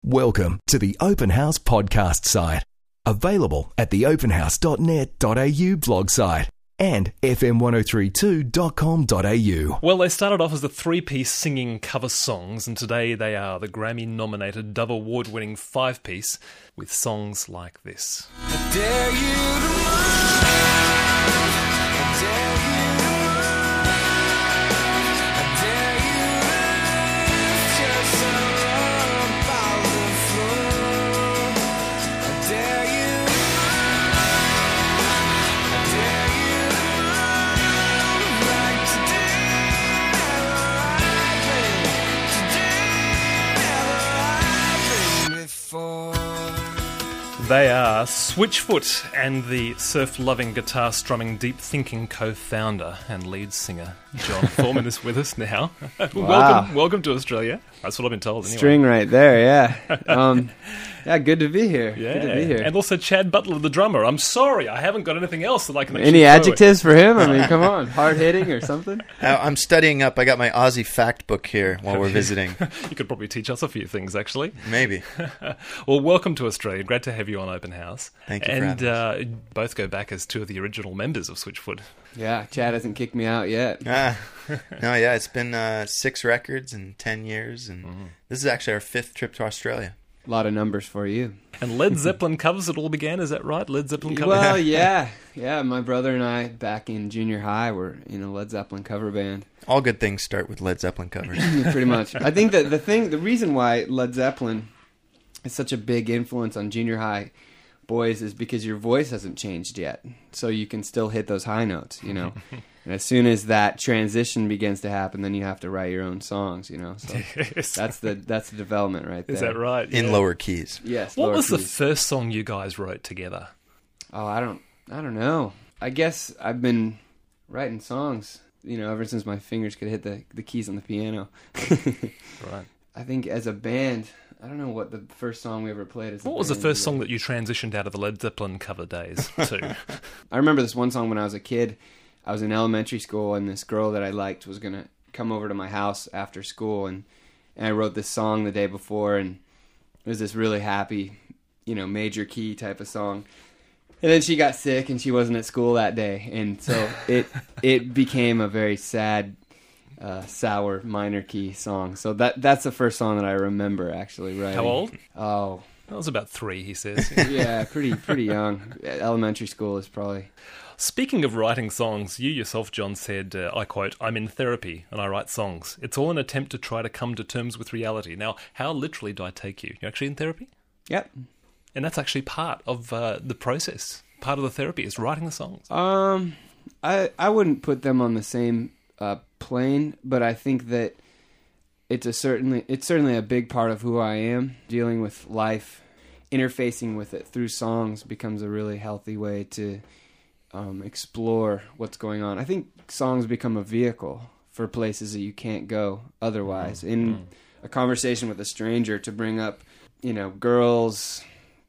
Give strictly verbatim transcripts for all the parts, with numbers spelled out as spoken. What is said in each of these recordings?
Welcome to the Open House podcast site. Available at the open house dot net dot a u blog site and f m ten thirty-two dot com dot a u. Well, they started off as the three-piece singing cover songs, and today they are the Grammy-nominated Dove Award-winning five-piece with songs like this. I dare you to move. I dare you to run. I dare you to lift yourself up out the floor. I dare you to run. I dare you to run like today never happened. Today never happened before. They are Switchfoot and the surf-loving, guitar-strumming, deep-thinking co-founder and lead singer John Foreman is with us now. welcome, welcome to Australia. That's what I've been told. Anyway. String right there, yeah. Um, yeah, good to be here. Yeah, good to be here. And also Chad Butler, the drummer. I'm sorry, I haven't got anything else that I can. Any actually adjectives for him? I mean, come on, hard hitting or something. Uh, I'm studying up. I got my Aussie fact book here while we're visiting. You could probably teach us a few things, actually. Maybe. Well, welcome to Australia. Great to have you on Open House. Thank you for And having uh, both go back as two of the original members of Switchfoot. Yeah, Chad hasn't kicked me out yet. Ah, no, yeah, it's been uh, six records in ten years, and Mm-hmm. this is actually our fifth trip to Australia. A lot of numbers for you. And Led Zeppelin covers it all began, is that right? Led Zeppelin covers? Well, yeah, yeah. My brother and I, back in junior high, were in a Led Zeppelin cover band. All good things start with Led Zeppelin covers. Pretty much. I think that the thing, the reason why Led Zeppelin is such a big influence on junior high boys is because your voice hasn't changed yet, so you can still hit those high notes, you know. And as soon as that transition begins to happen, then you have to write your own songs, you know. So Yes. that's the that's the development right there. Is that right? In Yeah. lower keys. Yes. What lower was the keys. first song you guys wrote together? Oh, I don't I don't know. I guess I've been writing songs, you know, ever since my fingers could hit the the keys on the piano. Right. I think as a band, I don't know what the first song we ever played is. What was the first song that you transitioned out of the Led Zeppelin cover days to? I remember this one song when I was a kid. I was in elementary school, and this girl that I liked was going to come over to my house after school, and, and I wrote this song the day before, and it was this really happy, you know, major key type of song. And then she got sick, and she wasn't at school that day, and so it it became a very sad, uh, sour minor key song. So that that's the first song that I remember actually writing. How old? Oh, That was about three, he says. yeah, pretty pretty young. Elementary school is probably. Speaking of writing songs, you yourself, John, said, uh, I quote, "I'm in therapy and I write songs. It's all an attempt to try to come to terms with reality." Now, how literally do I take you? You're actually in therapy? Yep. And that's actually part of uh, the process. Part of the therapy is writing the songs. Um, I I wouldn't put them on the same uh, plane, but I think that it's a certainly it's certainly a big part of who I am. Dealing with life, interfacing with it through songs becomes a really healthy way to um, explore what's going on. I think songs become a vehicle for places that you can't go otherwise. In a conversation with a stranger, to bring up, you know, girls,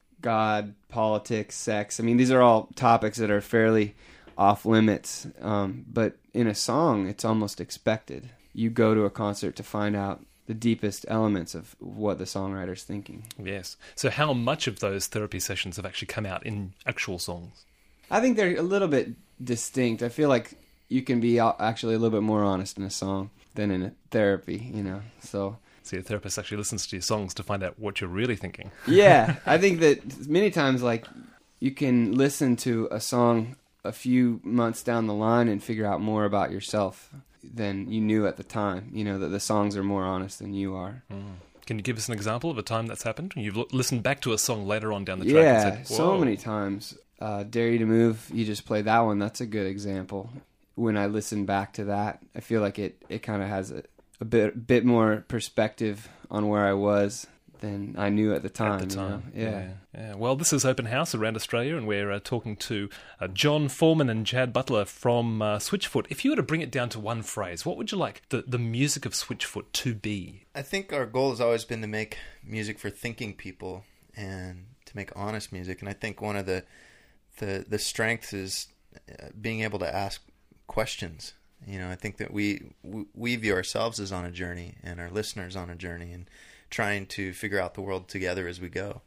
God, politics, sex. I mean, these are all topics that are fairly off limits. Um, but in a song, it's almost expected. You go to a concert to find out the deepest elements of what the songwriter's thinking. Yes. So how much of those therapy sessions have actually come out in actual songs? I think they're a little bit distinct. I feel like you can be actually a little bit more honest in a song than in a therapy, you know. So So your therapist actually listens to your songs to find out what you're really thinking. yeah, I think that many times, like, you can listen to a song a few months down the line and figure out more about yourself than you knew at the time. You know, that the songs are more honest than you are. Mm. Can you give us an example of a time that's happened? You've l- listened back to a song later on down the track Yeah, and said, so "Whoa." many times. Uh, Dare You to Move, you just played that one. That's a good example. When I listen back to that, I feel like it, it kind of has a, a bit bit more perspective on where I was than I knew at the time. At the you know? time, Yeah. yeah. yeah. Well, this is Open House around Australia, and we're uh, talking to uh, John Foreman and Chad Butler from uh, Switchfoot. If you were to bring it down to one phrase, what would you like the, the music of Switchfoot to be? I think our goal has always been to make music for thinking people and to make honest music. And I think one of the the, the strengths is uh, being able to ask questions. You know, I think that we we view ourselves as on a journey and our listeners on a journey, and trying to figure out the world together as we go.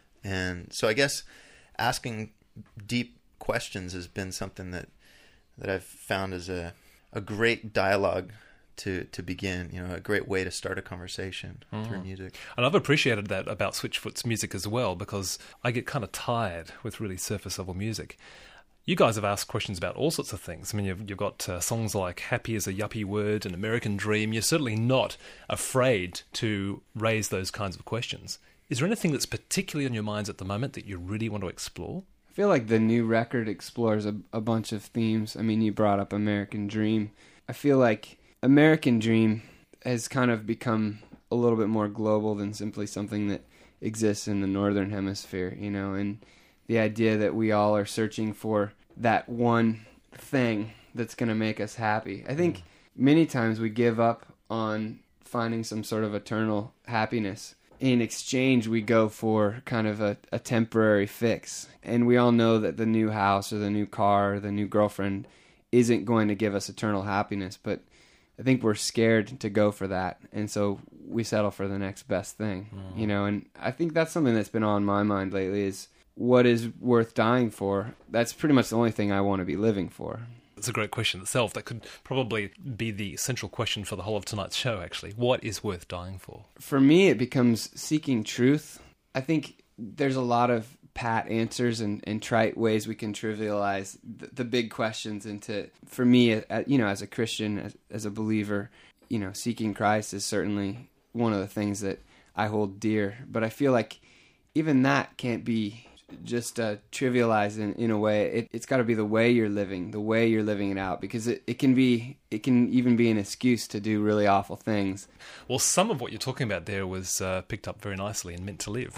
And so I guess asking deep questions has been something that that I've found as a a great dialogue to to begin, you know, a great way to start a conversation mm. through music. And I've appreciated that about Switchfoot's music as well, because I get kind of tired with really surface level music. You guys have asked questions about all sorts of things. I mean, you've, you've got uh, songs like Happy as a Yuppie Word and American Dream. You're certainly not afraid to raise those kinds of questions. Is there anything that's particularly on your minds at the moment that you really want to explore? I feel like the new record explores a, a bunch of themes. I mean, you brought up American Dream. I feel like American Dream has kind of become a little bit more global than simply something that exists in the Northern Hemisphere, you know, and the idea that we all are searching for that one thing that's going to make us happy. I think many times we give up on finding some sort of eternal happiness. In exchange, we go for kind of a, a temporary fix. And we all know that the new house or the new car or the new girlfriend isn't going to give us eternal happiness. But I think we're scared to go for that. And so we settle for the next best thing, mm. you know. And I think that's something that's been on my mind lately is what is worth dying for? That's pretty much the only thing I want to be living for. It's a great question itself. That could probably be the central question for the whole of tonight's show, actually. What is worth dying for? For me, it becomes seeking truth. I think there's a lot of pat answers and, and trite ways we can trivialize the, the big questions into, for me, uh, you know, as a Christian, as, as a believer, you know, seeking Christ is certainly one of the things that I hold dear. But I feel like even that can't be just uh, trivialized in, in a way. It, it's got to be the way you're living, the way you're living it out, because it, it can be, it can even be an excuse to do really awful things. Well, some of what you're talking about there was uh, picked up very nicely in Meant to Live.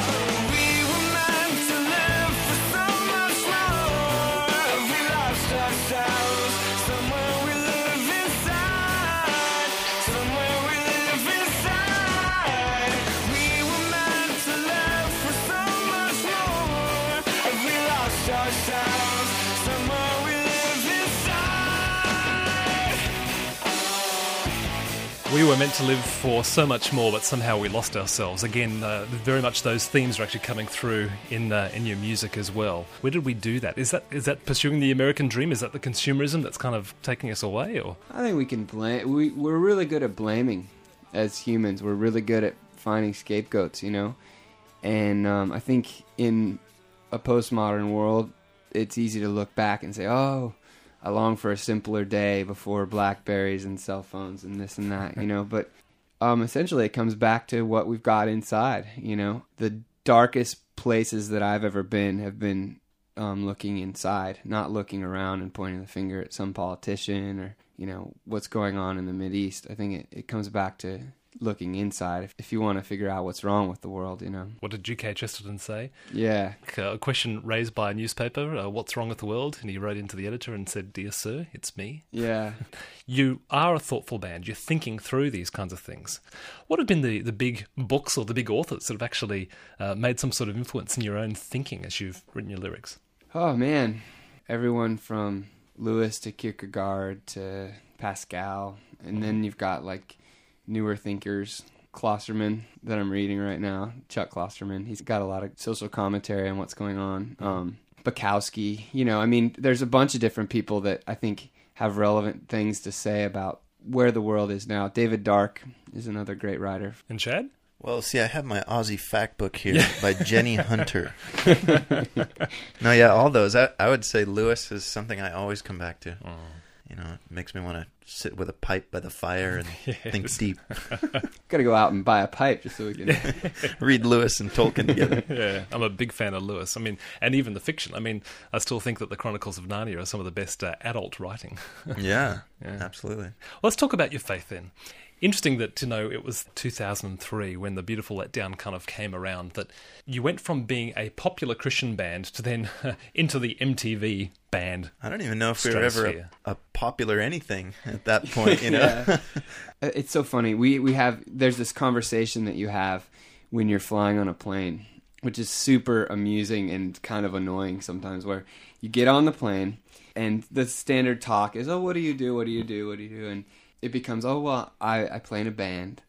We were meant to live for so much more. We lost ourselves. Somewhere we live inside. Somewhere we live inside. We were meant to live for so much more. We lost ourselves. Somewhere we live inside. We were meant to live for so much more, but somehow we lost ourselves. Again, uh, very much those themes are actually coming through in uh, in your music as well. Where did we do that? Is that is that pursuing the American dream? Is that the consumerism that's kind of taking us away? Or I think we can blame. We we're really good at blaming as humans. We're really good at finding scapegoats, you know. And um, I think in a postmodern world, it's easy to look back and say, "Oh, I long for a simpler day before BlackBerries and cell phones and this and that," you know. But um, essentially, it comes back to what we've got inside. You know, the darkest places that I've ever been have been um, looking inside, not looking around and pointing the finger at some politician or, you know, what's going on in the Mideast. I think it, it comes back to looking inside if, if you want to figure out what's wrong with the world, you know. what did G K Chesterton say? Yeah. A question raised by a newspaper, uh, what's wrong with the world? And he wrote into the editor and said, "Dear sir, it's me." Yeah. You are a thoughtful band. You're thinking through these kinds of things. What have been the, the big books or the big authors that have actually uh, made some sort of influence in your own thinking as you've written your lyrics? Oh, man. Everyone from Lewis to Kierkegaard to Pascal. And then you've got, like, newer thinkers, Klosterman, that I'm reading right now, Chuck Klosterman. He's got a lot of social commentary on what's going on. Um, Bukowski, you know, I mean, there's a bunch of different people that I think have relevant things to say about where the world is now. David Dark is another great writer. And Chad? Well, see, I have my Aussie fact book here by Jenny Hunter. No, yeah, all those. I, I would say Lewis is something I always come back to. Oh. You know, it makes me want to sit with a pipe by the fire and Yes. think deep. Got to go out and buy a pipe just so we can... Read Lewis and Tolkien together. Yeah, I'm a big fan of Lewis. I mean, and even the fiction. I mean, I still think that the Chronicles of Narnia are some of the best uh, adult writing. Yeah, Yeah. absolutely. Let's talk about your faith then. Interesting that, you know, it was two thousand three when The Beautiful Letdown kind of came around, that you went from being a popular Christian band to then into the M T V band. I don't even know if we were ever stratosphere. a, a popular anything at that point, you know? Yeah. It's so funny. We we have there's this conversation that you have when you're flying on a plane, which is super amusing and kind of annoying sometimes, where you get on the plane and the standard talk is, "Oh, what do you do? What do you do? What do you do?" And it becomes, "Oh, well, I, I play in a band."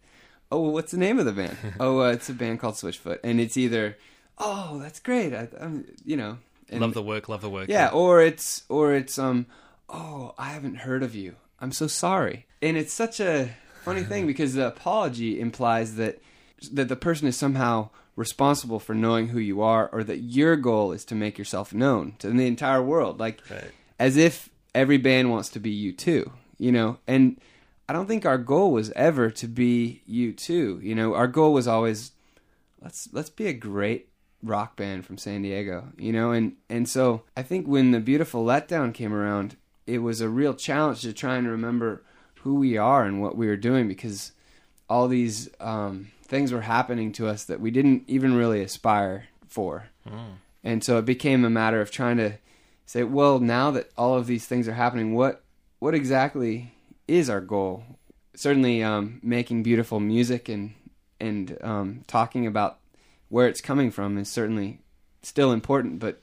oh, well, what's the name of the band? oh, uh, it's a band called Switchfoot, and it's either, oh, that's great, I, I'm, you know, and, love the work, love the work. yeah, or it's or it's um, oh, I haven't heard of you. I'm so sorry, and it's such a funny thing because the apology implies that that the person is somehow responsible for knowing who you are, or that your goal is to make yourself known to the entire world, like Right. as if every band wants to be you too, you know. And I don't think our goal was ever to be you too, you know. Our goal was always let's let's be a great rock band from San Diego, you know. And and so I think when the Beautiful Letdown came around, it was a real challenge to try and remember who we are and what we were doing, because all these um, things were happening to us that we didn't even really aspire for. Mm. And so it became a matter of trying to say, well, now that all of these things are happening, what what exactly is our goal? Certainly um, making beautiful music and, and um, talking about where it's coming from is certainly still important, but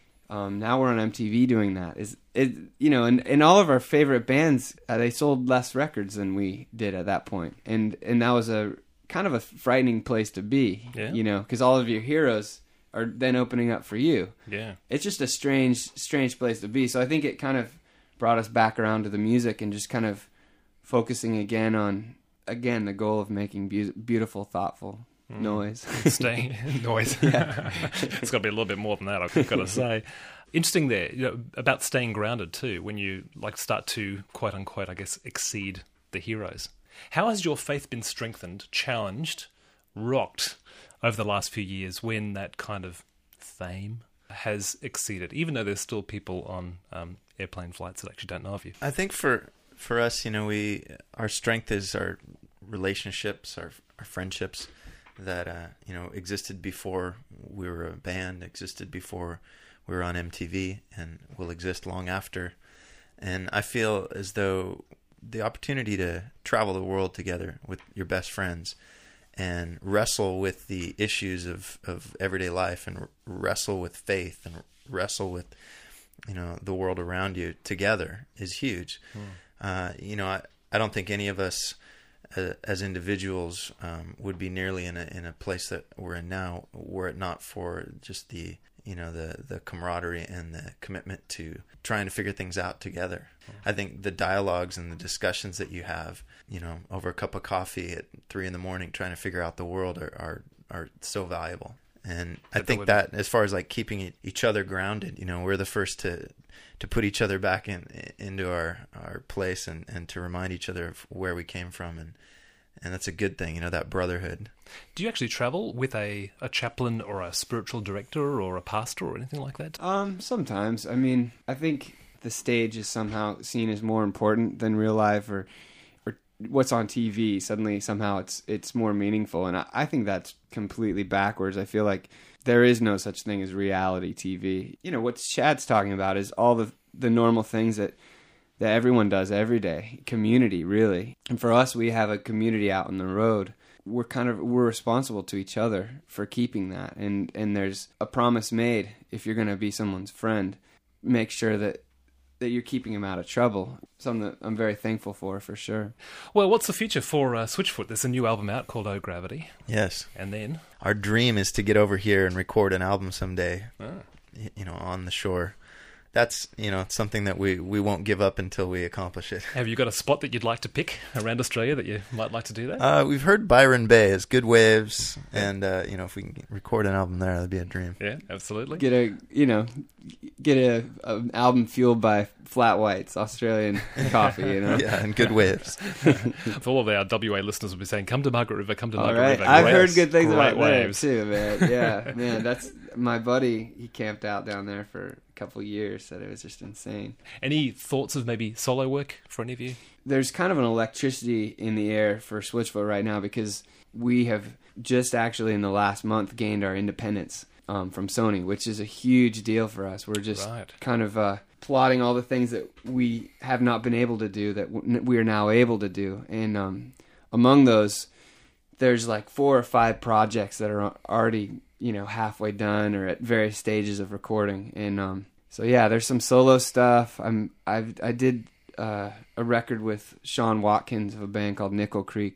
um, now we're on M T V doing that. Is it, you know, and, and all of our favorite bands, uh, they sold less records than we did at that point. And, and that was a kind of a frightening place to be, Yeah. you know, because all of your heroes are then opening up for you. Yeah. It's just a strange, strange place to be. So I think it kind of brought us back around to the music and just kind of focusing again on, again, the goal of making be- beautiful, thoughtful noise. Staying noise. Yeah. It's got to be a little bit more than that, I've got to say. Interesting there, you know, about staying grounded too, when you like start to, quote unquote, I guess, exceed the heroes. How has your faith been strengthened, challenged, rocked over the last few years when that kind of fame has exceeded, even though there's still people on um, airplane flights that actually don't know of you? I think for for us, you know, we our strength is our relationships, our our friendships that uh, you know existed before we were a band, existed before we were on M T V, and will exist long after. And I feel as though the opportunity to travel the world together with your best friends and wrestle with the issues of, of everyday life, and wrestle with faith, and wrestle with, you know, the world around you together is huge. Mm. Uh, you know, I, I don't think any of us uh, as individuals um, would be nearly in a in a place that we're in now were it not for just the, you know, the, the camaraderie and the commitment to trying to figure things out together. I think the dialogues and the discussions that you have, you know, over a cup of coffee at three in the morning trying to figure out the world are are, are so valuable. And I think that as far as like keeping each other grounded, you know, we're the first to to put each other back in into our, our place and, and to remind each other of where we came from. And, and that's a good thing, you know, that brotherhood. Do you actually travel with a, a chaplain or a spiritual director or a pastor or anything like that? Um, sometimes. I mean, I think the stage is somehow seen as more important than real life, or or what's on T V. Suddenly, somehow it's it's more meaningful, and I, I think that's completely backwards. I feel like there is no such thing as reality T V. You know, what Chad's talking about is all the the normal things that that everyone does every day. Community, really. And for us, we have a community out on the road. We're kind of we're responsible to each other for keeping that, and and there's a promise made. If you're going to be someone's friend, make sure that that you're keeping them out of trouble. Something that I'm very thankful for, for sure. Well, what's the future for uh, Switchfoot? There's a new album out called Oh Gravity. Yes. And then? Our dream is to get over here and record an album someday, Ah. you know, on the shore. That's, you know, something that we, we won't give up until we accomplish it. Have you got a spot that you'd like to pick around Australia that you might like to do that? Uh, we've heard Byron Bay is good waves, and, uh, you know, if we can record an album there, that'd be a dream. Yeah, absolutely. Get a, you know, get a an album fueled by flat whites, Australian coffee, you know? Yeah, and good waves. For all of our W A listeners will be saying, come to Margaret River, come to All Margaret right. River. I've Great- heard good things great about waves. that too, man. Yeah, man, that's my buddy. He camped out down there for a couple of years. Said it was just insane. Any thoughts of maybe solo work for any of you? There's kind of an electricity in the air for Switchfoot right now because we have just actually in the last month gained our independence um, from Sony, which is a huge deal for us. We're just Right. kind of uh, plotting all the things that we have not been able to do that w- we are now able to do. And um, among those, there's like four or five projects that are already, you know, halfway done or at various stages of recording. And um, so, yeah, there's some solo stuff. I'm I've I did uh, a record with Sean Watkins of a band called Nickel Creek.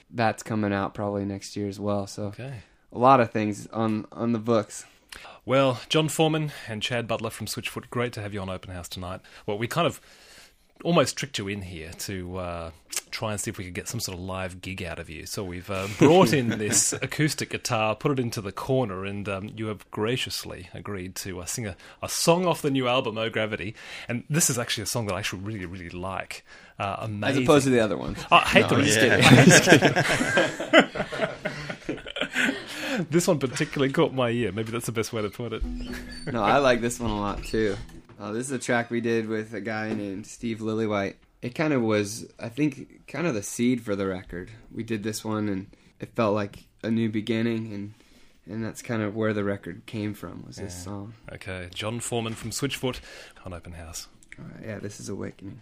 that's coming out probably next year as well. So Okay. a lot of things on on the books. Well, John Foreman and Chad Butler from Switchfoot, great to have you on Open House tonight. Well, we kind of almost tricked you in here to uh, try and see if we could get some sort of live gig out of you. So we've uh, brought in this acoustic guitar, put it into the corner, and um, you have graciously agreed to uh, sing a, a song off the new album, Oh Gravity. And this is actually a song that I actually really, really like. Uh, amazing. As opposed to the other ones. Oh, I hate No, the I'm rest. just kidding. This one particularly caught my ear. Maybe that's the best way to put it. No, I like this one a lot too. Uh, this is a track we did with a guy named Steve Lillywhite. It kind of was, I think, kind of the seed for the record. We did this one, and it felt like a new beginning, and and that's kind of where the record came from, was this Yeah. song. Okay, John Foreman from Switchfoot on Open House. All right, yeah, this is Awakening.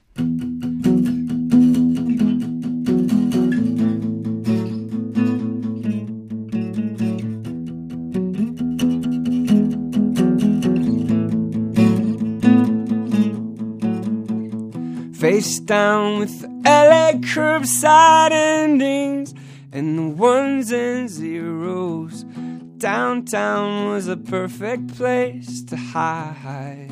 Face down with the L A curbside endings and the ones and zeros. Downtown was a perfect place to hide.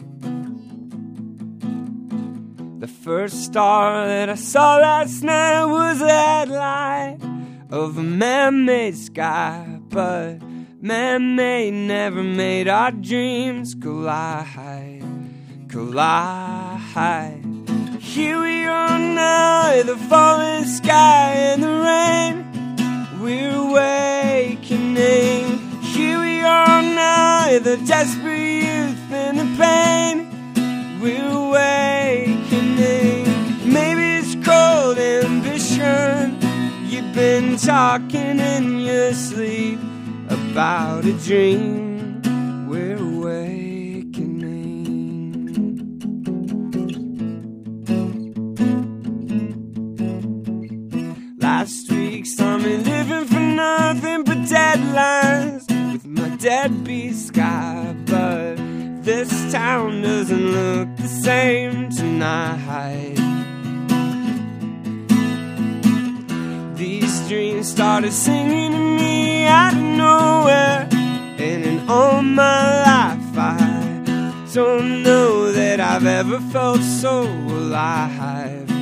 The first star that I saw last night was a headlight of a man-made sky, but man-made never made our dreams collide, collide. Here we are now, the falling sky and the rain. We're awakening. Here we are now, the desperate youth and the pain. We're awakening. Maybe it's cold ambition. You've been talking in your sleep about a dream. We're awakening. Last week saw me living for nothing but deadlines with my deadbeat sky, but this town doesn't look the same tonight. These dreams started singing to me out of nowhere, and in all my life I don't know that I've ever felt so alive,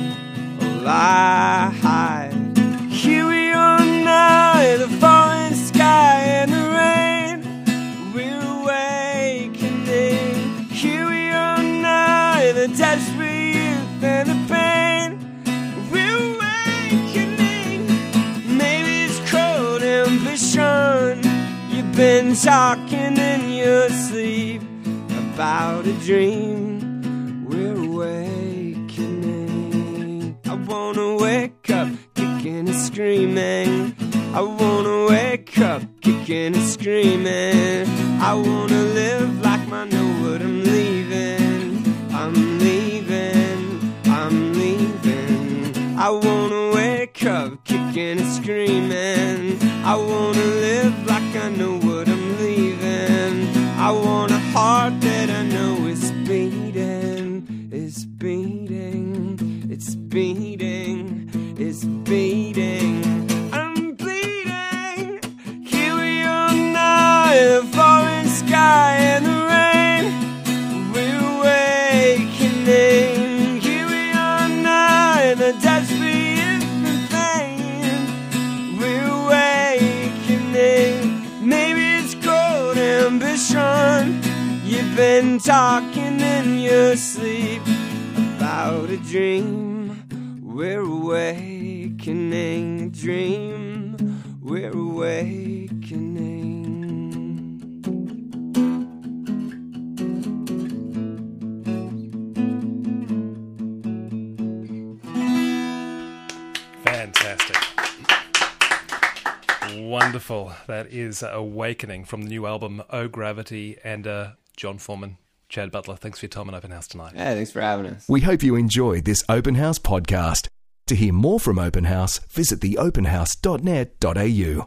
alive. Here we are now, the falling sky and the rain. We're awakening. Here we are now, the desperate youth and the pain. We're awakening. Maybe it's cold ambition. You've been talking in your sleep about a dream. We're awakening. I wanna wake up kicking and screaming. I wanna wake up kicking and screaming. I wanna live like I know what I'm leaving. I'm leaving, I'm leaving. I wanna wake up kicking and screaming. I wanna live like I know what I'm leaving. I want a heart that I know is beating, is beating, it's beating. It's beating. I'm bleeding. Here we are now, the falling sky and the rain. We're awakening. Here we are now, the desperate infant pain. We're awakening. Maybe it's cold ambition. You've been talking in your sleep about a dream. We're awakening, a dream. We're awakening. Fantastic. Wonderful. That is Awakening from the new album, Oh Gravity, and uh, John Foreman, Chad Butler. Thanks for your time on Open House tonight. Yeah, thanks for having us. We hope you enjoyed this Open House podcast. To hear more from Open House, visit the open house dot net dot a u.